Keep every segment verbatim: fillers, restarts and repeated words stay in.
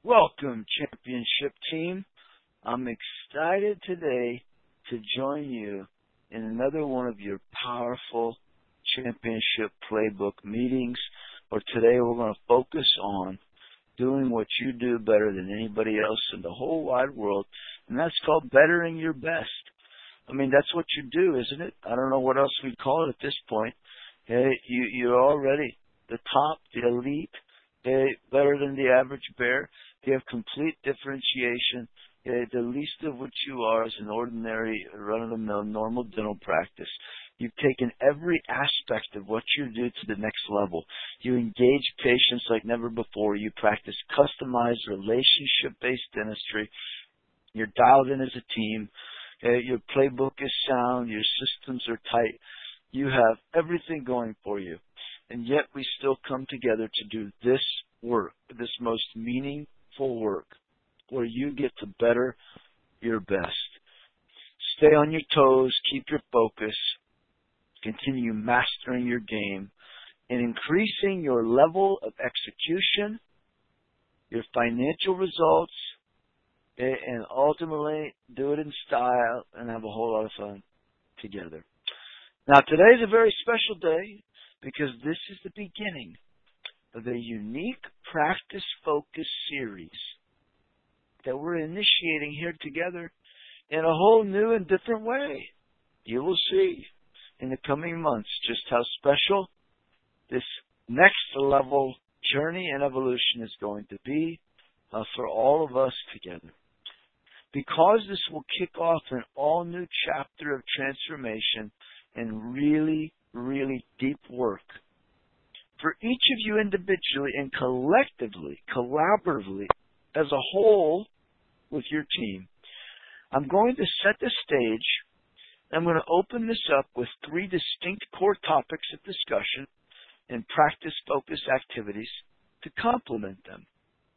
Welcome, championship team. I'm excited today to join you in another one of your powerful championship playbook meetings. Or today we're going to focus on doing what you do better than anybody else in the whole wide world, and that's called bettering your best. I mean, that's what you do, isn't it? I don't know what else we'd call it at this point. Hey, you, you're already the top, the elite, hey, better than the average bear. You have complete differentiation. Hey, the least of what you are is an ordinary, run-of-the-mill, normal dental practice. You've taken every aspect of what you do to the next level. You engage patients like never before. You practice customized, relationship-based dentistry. You're dialed in as a team. Uh, your playbook is sound. Your systems are tight. You have everything going for you. And yet we still come together to do this work, this most meaningful work, where you get to better your best. Stay on your toes. Keep your focus. Continue mastering your game and increasing your level of execution, your financial results, and ultimately do it in style and have a whole lot of fun together. Now, today is a very special day because this is the beginning of a unique practice-focused series that we're initiating here together in a whole new and different way. You will see in the coming months just how special this next level journey and evolution is going to be uh, for all of us together. Because this will kick off an all-new chapter of transformation and really, really deep work. For each of you individually and collectively, collaboratively, as a whole with your team, I'm going to set the stage. I'm going to open this up with three distinct core topics of discussion and practice-focused activities to complement them.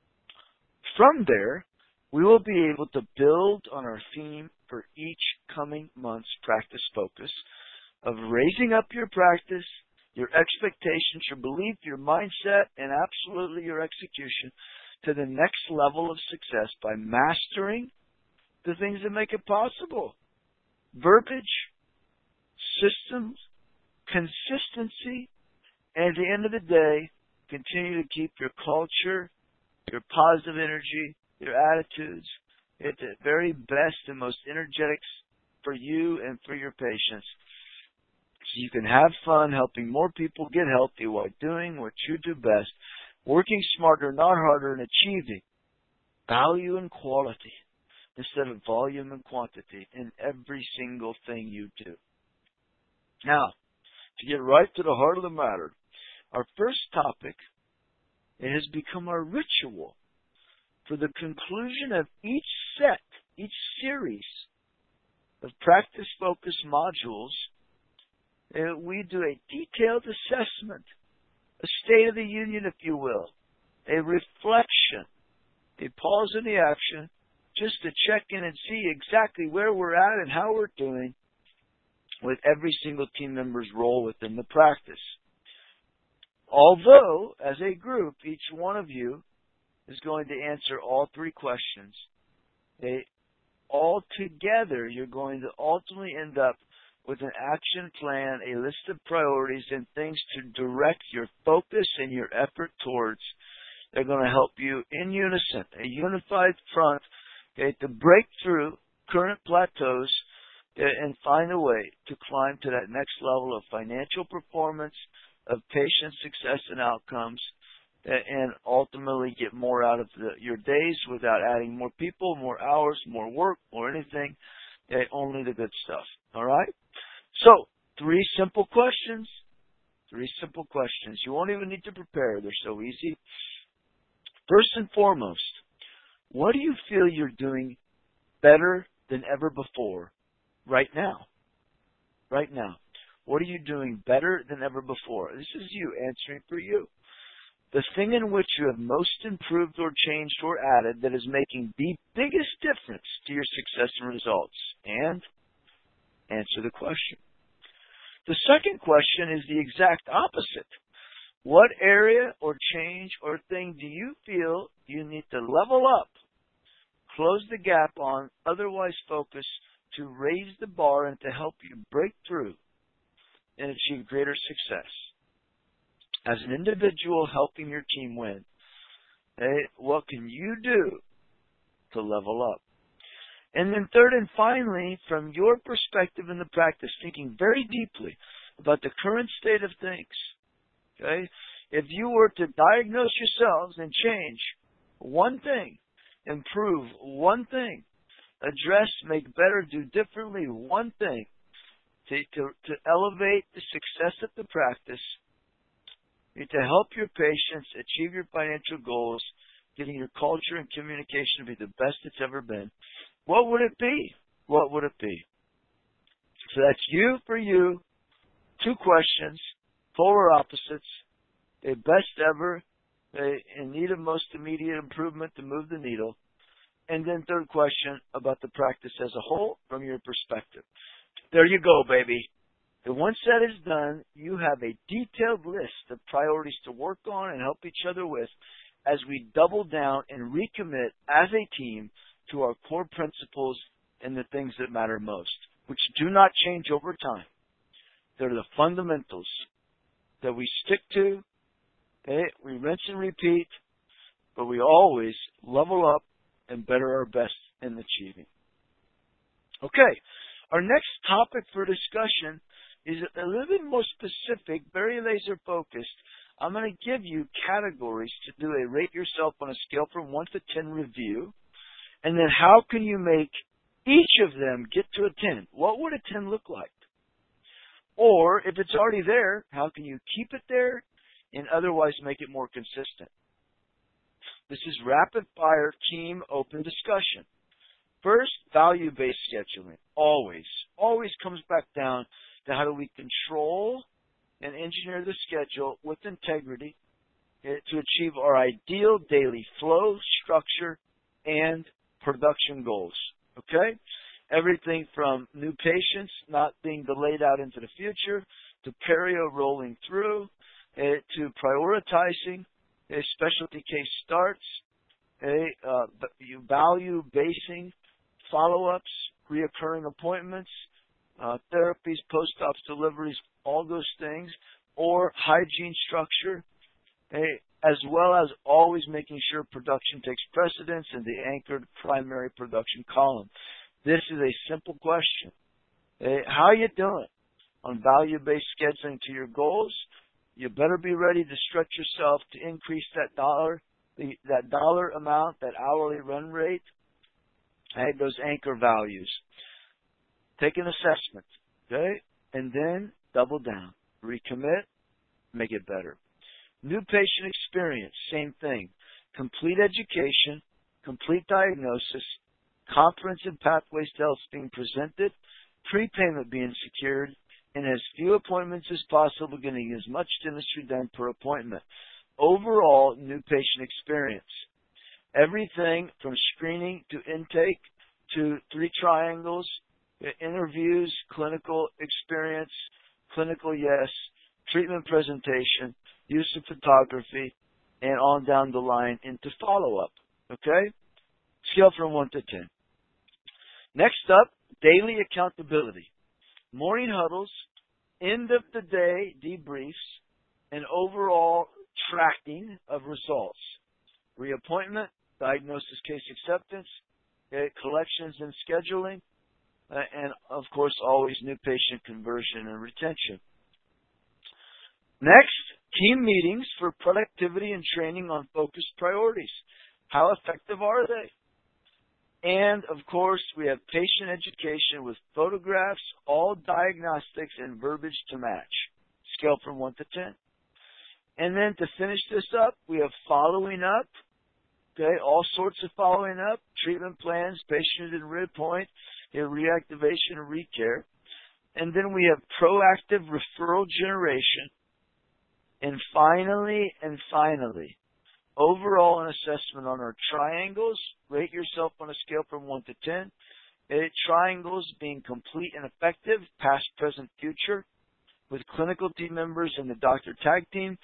From there, we will be able to build on our theme for each coming month's practice focus of raising up your practice, your expectations, your belief, your mindset, and absolutely your execution to the next level of success by mastering the things that make it possible. Verbiage, systems, consistency, and at the end of the day, continue to keep your culture, your positive energy, your attitudes at the very best and most energetic for you and for your patients. So you can have fun helping more people get healthy while doing what you do best, working smarter, not harder, and achieving value and quality instead of volume and quantity in every single thing you do. Now, to get right to the heart of the matter, our first topic, it has become our ritual for the conclusion of each set, each series of practice-focused modules. Uh, we do a detailed assessment, a state of the union, if you will, a reflection, a pause in the action, just to check in and see exactly where we're at and how we're doing with every single team member's role within the practice. Although, as a group, each one of you is going to answer all three questions, they, all together you're going to ultimately end up with an action plan, a list of priorities, and things to direct your focus and your effort towards. They're going to help you in unison, a unified front, okay, to break through current plateaus and find a way to climb to that next level of financial performance, of patient success and outcomes, and ultimately get more out of the, your days without adding more people, more hours, more work, or anything, okay, only the good stuff. All right? So, three simple questions. Three simple questions. You won't even need to prepare. They're so easy. First and foremost, what do you feel you're doing better than ever before right now? Right now. What are you doing better than ever before? This is you answering for you. The thing in which you have most improved or changed or added that is making the biggest difference to your success and results. And answer the question. The second question is the exact opposite. What area or change or thing do you feel you need to level up, close the gap on, otherwise focus to raise the bar and to help you break through and achieve greater success? As an individual helping your team win, hey, what can you do to level up? And then third and finally, from your perspective in the practice, thinking very deeply about the current state of things. Okay? If you were to diagnose yourselves and change one thing, improve one thing, address, make better, do differently one thing to, to, to elevate the success of the practice, to help your patients achieve your financial goals, getting your culture and communication to be the best it's ever been, what would it be? What would it be? So that's you for you, two questions, polar opposites, a best ever, a, in need of most immediate improvement to move the needle, and then third question about the practice as a whole from your perspective. There you go, baby. And once that is done, you have a detailed list of priorities to work on and help each other with as we double down and recommit as a team to our core principles and the things that matter most, which do not change over time. They're the fundamentals that we stick to. Okay? We rinse and repeat, but we always level up and better our best in achieving. Okay, our next topic for discussion is a little bit more specific, very laser focused. I'm going to give you categories to do a rate yourself on a scale from one to ten review. And then how can you make each of them get to a ten? What would a ten look like? Or if it's already there, how can you keep it there and otherwise make it more consistent? This is rapid fire team open discussion. First, value-based scheduling. Always, always comes back down to how do we control and engineer the schedule with integrity to achieve our ideal daily flow, structure, and production goals. Okay? Everything from new patients not being delayed out into the future, to perio rolling through, uh, to prioritizing uh, specialty case starts, uh, uh, value basing follow-ups, reoccurring appointments, uh, therapies, post-op deliveries, all those things, or hygiene structure, uh, as well as always making sure production takes precedence in the anchored primary production column. This is a simple question. Uh, how are you doing on value-based scheduling to your goals? You better be ready to stretch yourself to increase that dollar, the, that dollar amount, that hourly run rate, and those anchor values. Take an assessment, okay, and then double down, recommit, make it better. New patient experience, same thing. Complete education, complete diagnosis, comprehensive pathways to health being presented, prepayment being secured, and as few appointments as possible, getting as much dentistry done per appointment. Overall, new patient experience. Everything from screening to intake to three triangles, interviews, clinical experience, clinical yes, treatment presentation, use of photography, and on down the line into follow-up. Okay? Scale from one to ten. Next up, daily accountability. Morning huddles, end of the day debriefs, and overall tracking of results. Reappointment, diagnosis case acceptance, okay, collections and scheduling, uh, and of course always new patient conversion and retention. Next, team meetings for productivity and training on focused priorities. How effective are they? And, of course, we have patient education with photographs, all diagnostics, and verbiage to match. Scale from one to ten. And then to finish this up, we have following up. Okay, all sorts of following up, treatment plans, patient and reappoint, reactivation and recare. And then we have proactive referral generation. And finally, and finally, overall an assessment on our triangles. Rate yourself on a scale from one to ten. Eight triangles being complete and effective, past, present, future, with clinical team members and the doctor tag team.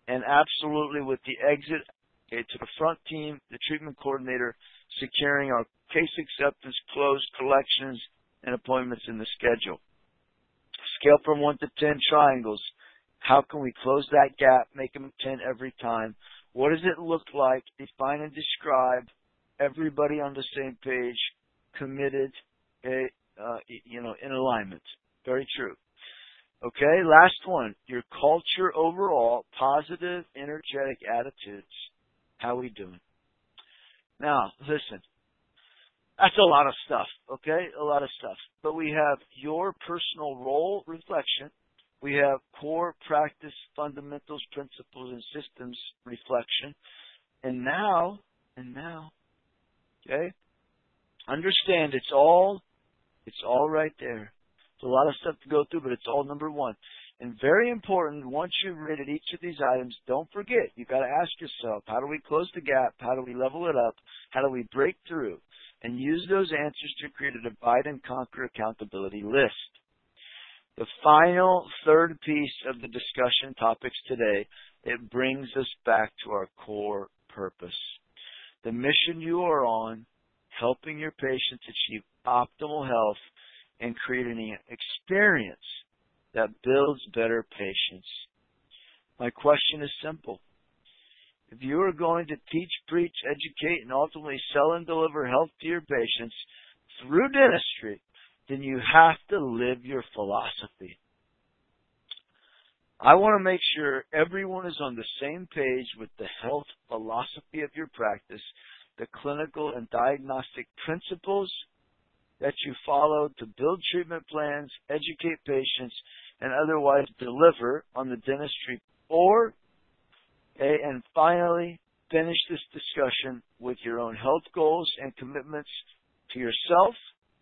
and absolutely with the exit okay, to the front team, the treatment coordinator, securing our case acceptance, closed collections, and appointments in the schedule. Scale from one to ten triangles. How can we close that gap, make them ten every time? What does it look like? Define and describe. Everybody on the same page, committed, okay, uh, you know, in alignment. Very true. Okay, last one. Your culture overall, positive, energetic attitudes. How we doing? Now, listen. That's a lot of stuff, okay? A lot of stuff. But we have your personal role reflection. We have core practice fundamentals, principles, and systems reflection. And now, and now, okay, understand it's all, it's all right there. It's a lot of stuff to go through, but it's all number one. And very important, once you've rated each of these items, don't forget, you've got to ask yourself, how do we close the gap? How do we level it up? How do we break through? And use those answers to create a divide and conquer accountability list. The final third piece of the discussion topics today, it brings us back to our core purpose. The mission you are on, helping your patients achieve optimal health and creating an experience that builds better patients. My question is simple. If you are going to teach, preach, educate, and ultimately sell and deliver health to your patients through dentistry, then you have to live your philosophy. I want to make sure everyone is on the same page with the health philosophy of your practice, the clinical and diagnostic principles that you follow to build treatment plans, educate patients, and otherwise deliver on the dentistry. Or, okay, and finally, finish this discussion with your own health goals and commitments to yourself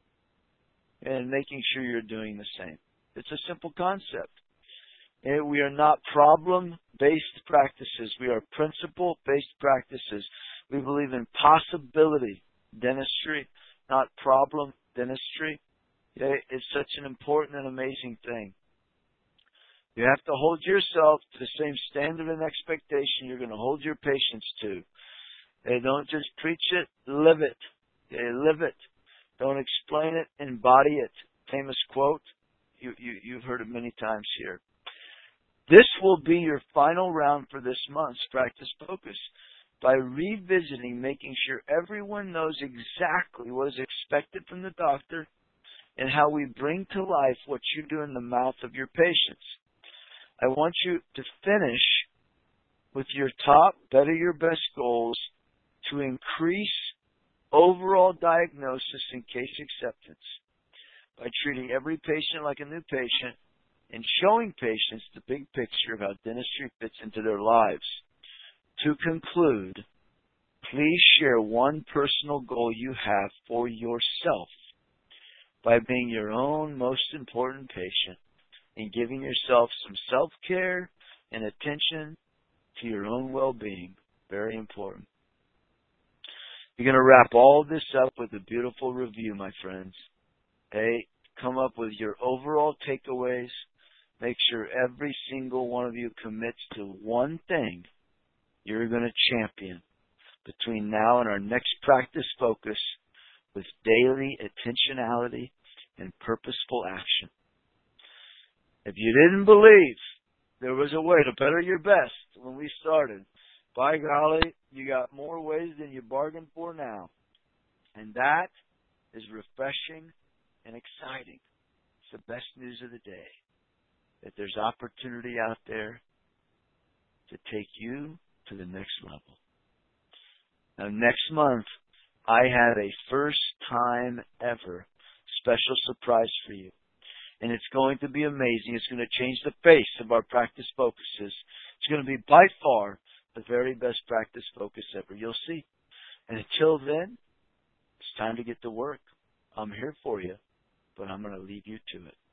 and making sure you're doing the same. It's a simple concept. And we are not problem-based practices. We are principle-based practices. We believe in possibility dentistry, not problem dentistry. Okay? It's such an important and amazing thing. You have to hold yourself to the same standard and expectation you're going to hold your patients to. They don't just preach it, live it. They live it. Don't explain it, embody it. Famous quote. You, you, you've heard it many times here. This will be your final round for this month's Practice Focus. By revisiting, making sure everyone knows exactly what is expected from the doctor and how we bring to life what you do in the mouth of your patients. I want you to finish with your top, better your best goals to increase overall diagnosis and case acceptance by treating every patient like a new patient and showing patients the big picture of how dentistry fits into their lives. To conclude, please share one personal goal you have for yourself by being your own most important patient and giving yourself some self-care and attention to your own well-being. Very important. You're going to wrap all this up with a beautiful review, my friends. Okay? Come up with your overall takeaways. Make sure every single one of you commits to one thing you're going to champion between now and our next Practice Focus with daily attentionality and purposeful action. If you didn't believe there was a way to better your best when we started, by golly, you got more ways than you bargained for now. And that is refreshing and exciting. It's the best news of the day, that there's opportunity out there to take you to the next level. Now, next month, I have a first time ever special surprise for you. And it's going to be amazing. It's going to change the face of our Practice Focuses. It's going to be by far the very best Practice Focus ever. You'll see. And until then, it's time to get to work. I'm here for you, but I'm going to leave you to it.